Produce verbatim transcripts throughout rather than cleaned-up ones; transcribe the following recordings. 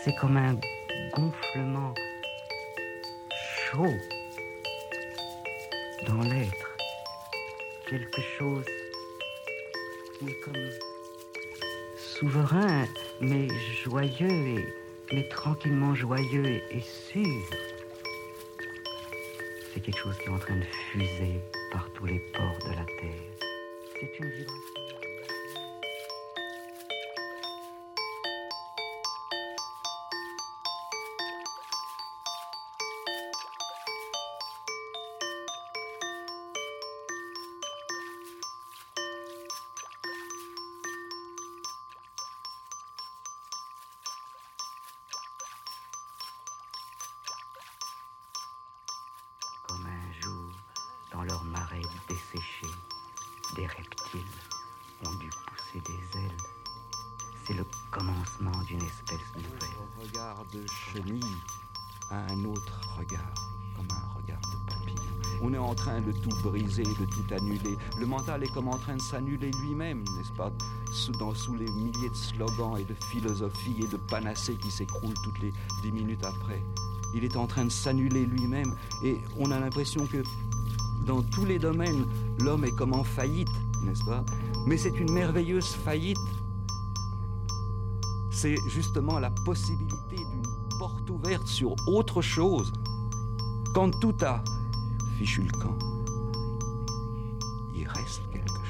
C'est comme un gonflement chaud dans l'être. Quelque chose qui est comme souverain, mais joyeux, et, mais tranquillement joyeux et, et sûr. C'est quelque chose qui est en train de fuser par tous les pores de la terre. C'est une vibration. Comme un jour, dans leur marée desséchée, des reptiles ont dû pousser des ailes. C'est le commencement d'une espèce nouvelle. Le regard de chenille a un autre regard, comme un regard de papillon. On est en train de tout briser, de tout annuler. Le mental est comme en train de s'annuler lui-même, n'est-ce pas, sous, dans, sous les milliers de slogans et de philosophies et de panacées qui s'écroulent toutes les dix minutes après. Il est en train de s'annuler lui-même et on a l'impression que dans tous les domaines, l'homme est comme en faillite, n'est-ce pas? Mais c'est une merveilleuse faillite. C'est justement la possibilité d'une porte ouverte sur autre chose. Quand tout a fichu le camp, il reste quelque chose.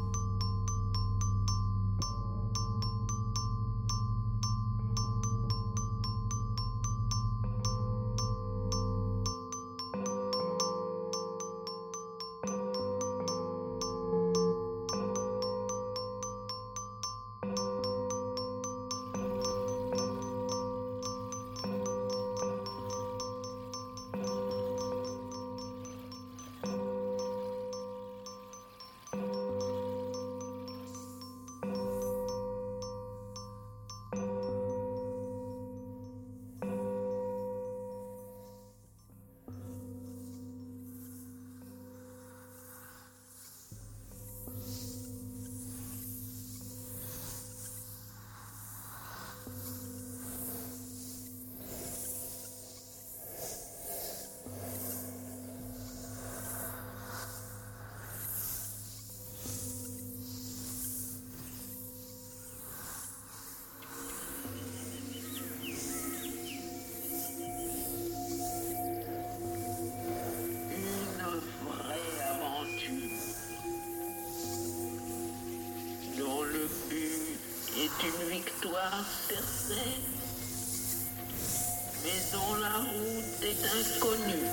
Une victoire certaine, mais dont la route est inconnue.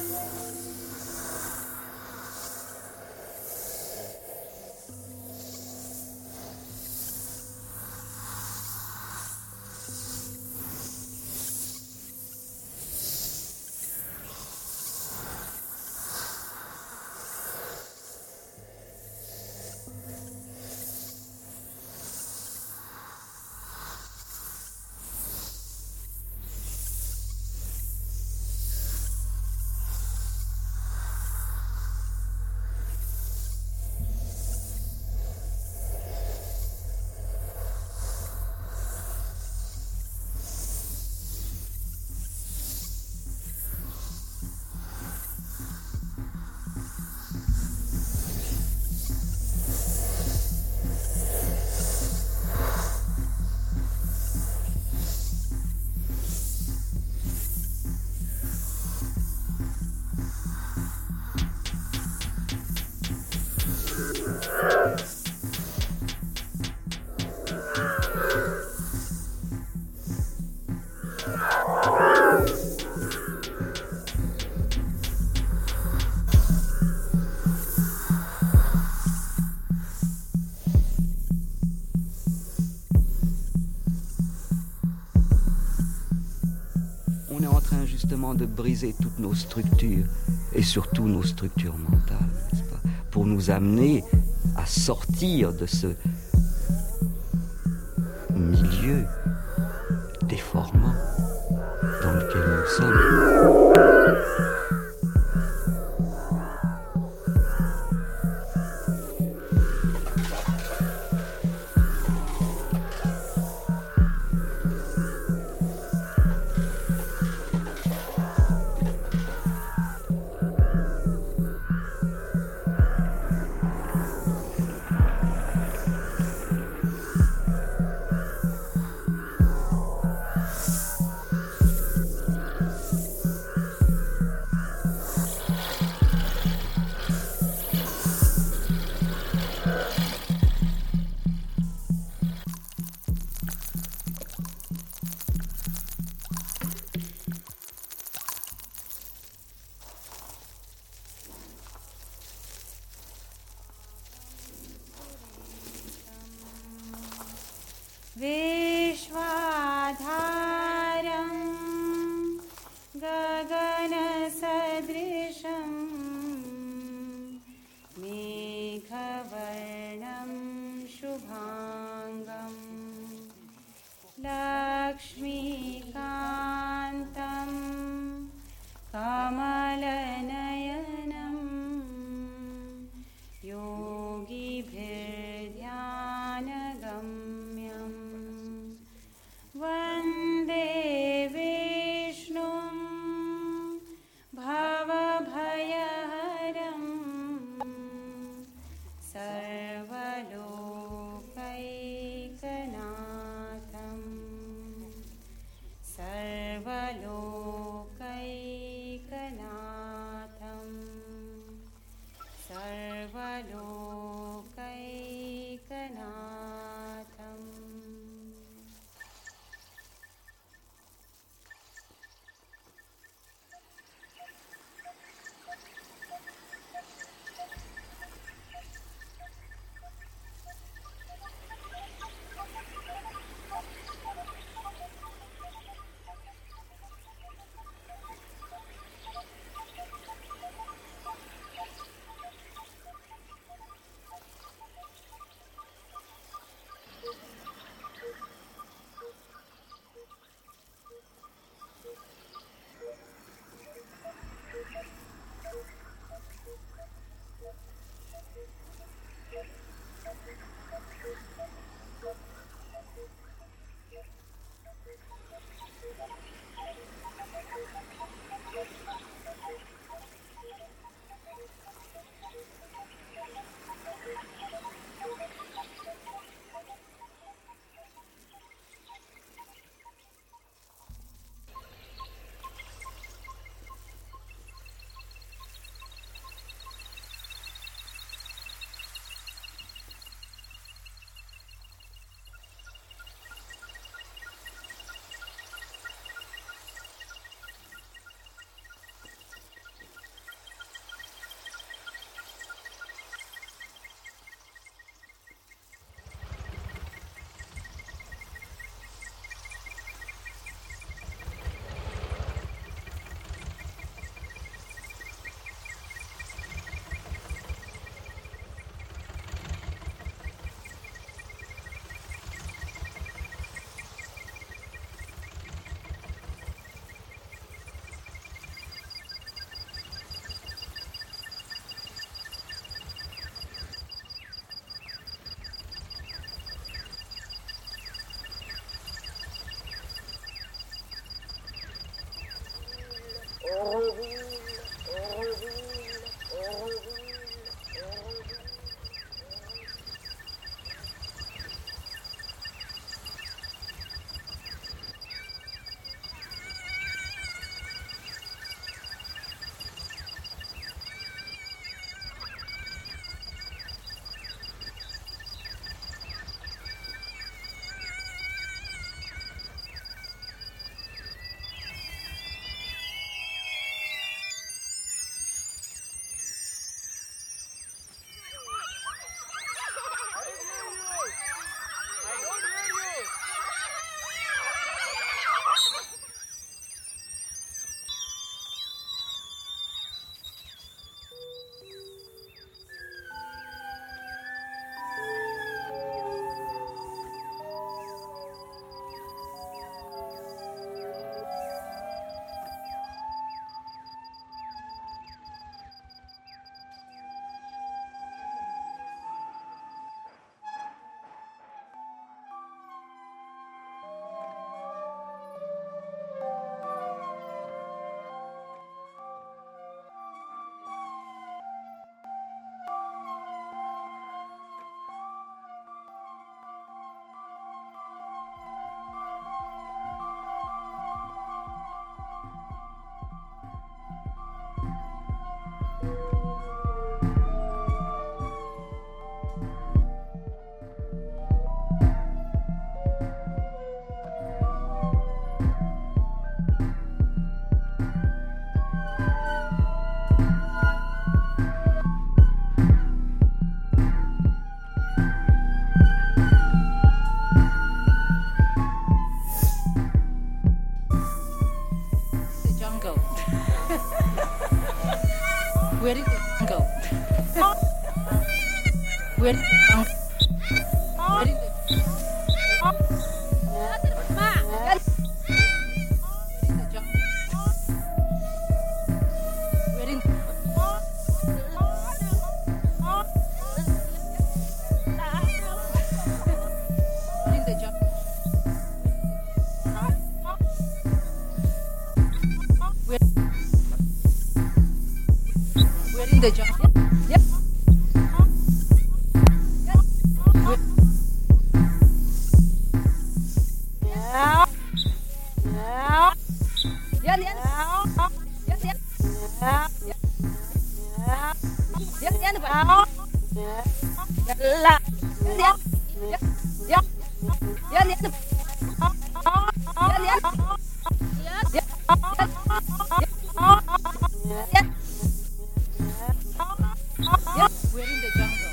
De briser toutes nos structures et surtout nos structures mentales, n'est-ce pas, pour nous amener à sortir de ce milieu déformant dans lequel nous sommes. लक्ष्मीकान्तं कमलनयनं योगिभिर्ध्यानगम्यं वन्दे विष्णुं भवभयहरं सर्वलोकैकनाथं सर्वलोकैकनाथं सर्वलोकैकनाथम् Where did it go? Where did it go? Where did it go? in the jungle. Yep. We're in the jungle.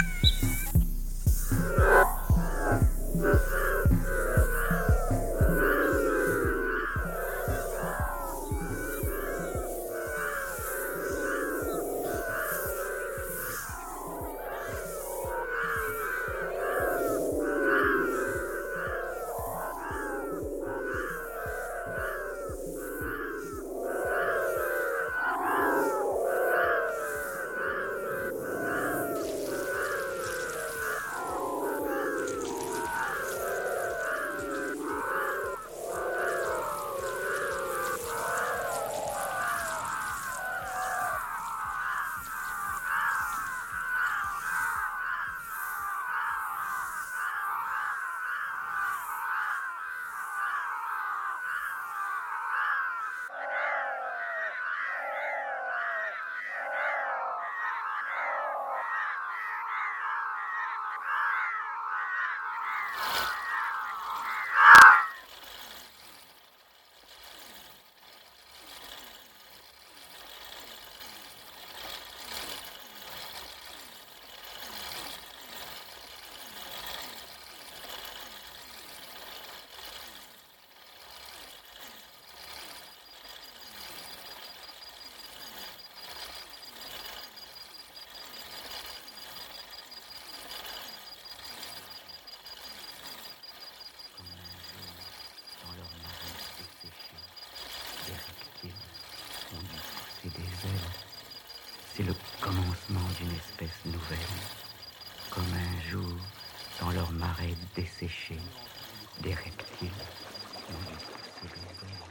Dans leur marée desséchée, des reptiles ont dû pousser des ailes. C'est le commencement d'une espèce nouvelle. Comme un jour, dans leur marée desséchée, des reptiles ont dû pousser des ailes.